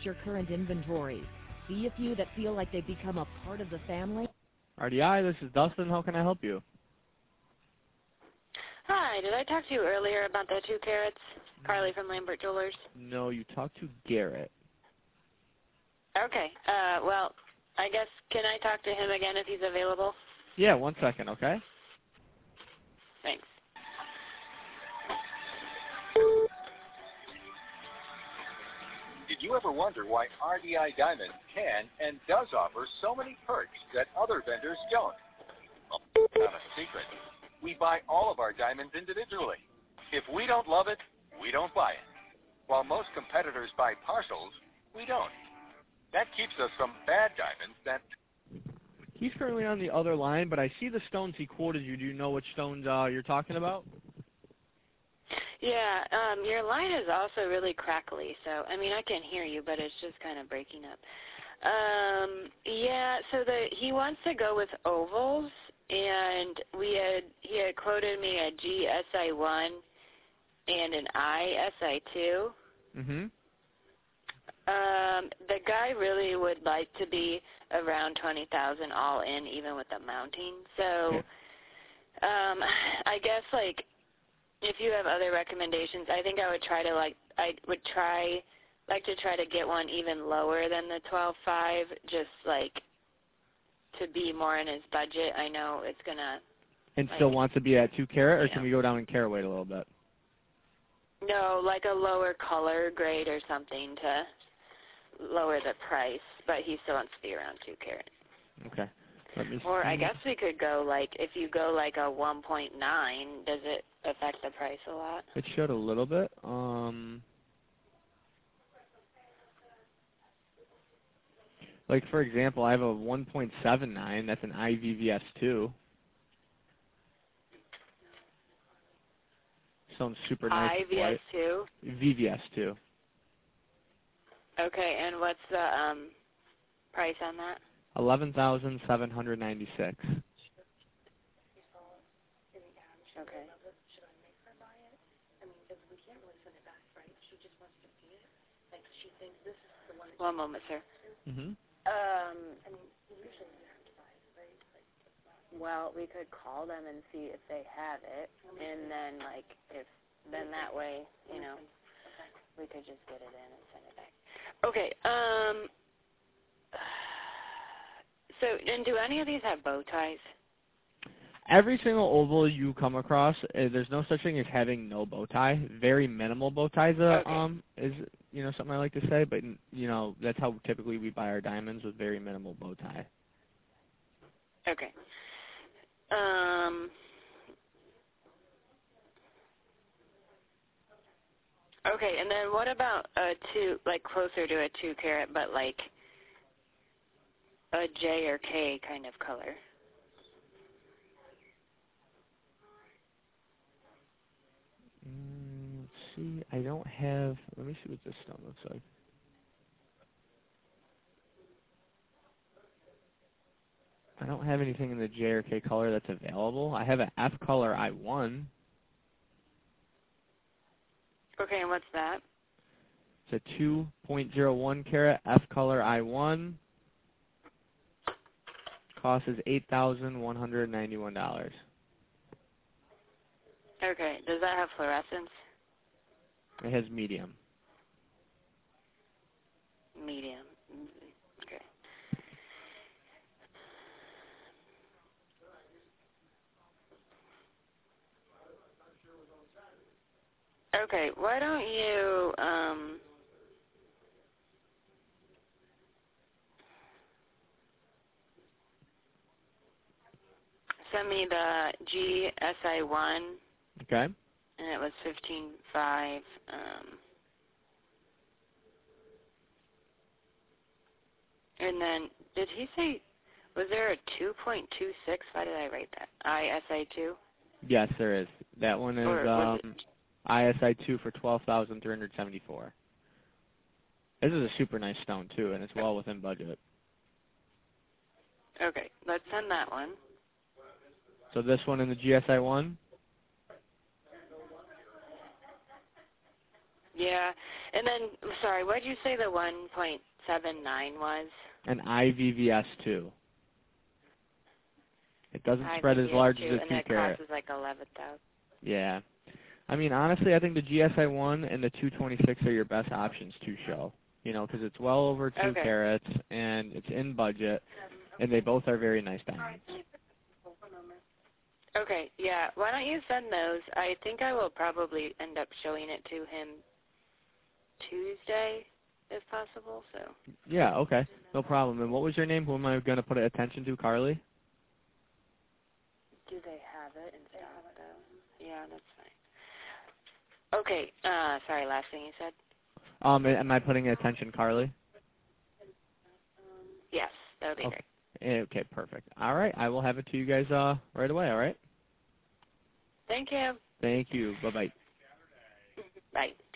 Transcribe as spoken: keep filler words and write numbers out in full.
your current inventory. See a few that feel like they've become a part of the family. R D I, this is Dustin. How can I help you? Hi, did I talk to you earlier about the two carats? Carly from Lambert Jewelers. No, you talked to Garrett. Okay, uh, well, I guess, can I talk to him again if he's available? Yeah, one second, okay? Thanks. Did you ever wonder why R D I Diamond can and does offer so many perks that other vendors don't? Well, not a secret. We buy all of our diamonds individually. If we don't love it, we don't buy it. While most competitors buy partials, we don't. That keeps us from bad diamonds that... He's currently on the other line, but I see the stones he quoted you. Do you know which stones uh, you're talking about? Yeah, um, your line is also really crackly, so, I mean, I can hear you, but it's just kind of breaking up. Um, yeah, so the he wants to go with ovals, and we had he had quoted me a G S I one and an I S I two. Mm-hmm. Um, the guy really would like to be around twenty thousand all in, even with the mounting. So, um, I guess, like, if you have other recommendations, I think I would try to, like, I would try, like to try to get one even lower than the twelve five, just, like, to be more in his budget. I know it's going to... And like, still wants to be at two carat, or yeah. can we go down in carat weight a little bit? No, like a lower color grade or something to lower the price, but he still wants to be around two carat. Okay. Let me Or see. I guess we could go, like, if you go like a one point nine, does it affect the price a lot? It should a little bit. Um, like, for example, I have a one point seven nine. That's an I V V S two. Sounds super nice. I V S two? V V S two. Okay, and what's the um, price on that? eleven thousand seven hundred ninety-six. Okay. One moment, sir. Mm-hmm. Um, well, we could call them and see if they have it, and then, like, if, then that way, you know, we could just get it in and send it back. Okay, um, so, and do any of these have bow ties? Every single oval you come across, uh, there's no such thing as having no bow tie. Very minimal bow ties uh, Okay. um, is, you know, something I like to say, but, you know, that's how typically we buy our diamonds, with very minimal bow tie. Okay. Um, okay, and then what about a two, like closer to a two carat, but like a J or K kind of color? Mm, let's see. I don't have. Let me see what this stone looks like. I don't have anything in the J or K color that's available. I have an F color I one. Okay, and what's that? It's a two point zero one carat F color I one. Cost is eight thousand one hundred ninety-one dollars. Okay, does that have fluorescence? It has medium. Medium. Okay. Okay, why don't you, um, send me the G S I one, Okay. and it was fifteen five. Um, and then, did he say, was there a two point two six? Why did I write that? I S I two? Yes, there is. That one is Or was um, I S I two for twelve thousand three hundred seventy-four. This is a super nice stone too, and it's well within budget. Okay, let's send that one. So this one in the G S I one. Yeah. And then, sorry, what did you say the one point seven nine was? An I V V S two. It doesn't spread as I V V S large two, as a and two that carat. costs like eleven thousand. Yeah. I mean, honestly, I think the G S I one and the two twenty-six are your best options to show. You know, because it's well over two Okay. carats, and it's in budget, and they both are very nice diamonds. Okay, yeah. Why don't you send those? I think I will probably end up showing it to him Tuesday, if possible. So. Yeah, okay. No problem. And what was your name? Who am I going to put attention to? Carly? Do they have it in stock, though? Yeah, that's fine. Okay, uh, sorry, last thing you said? Um, am I putting attention Carly? Yes, that would be Okay. great. Okay, perfect. All right, I will have it to you guys uh, right away, all right? Thank you. Thank you. Bye-bye. Bye.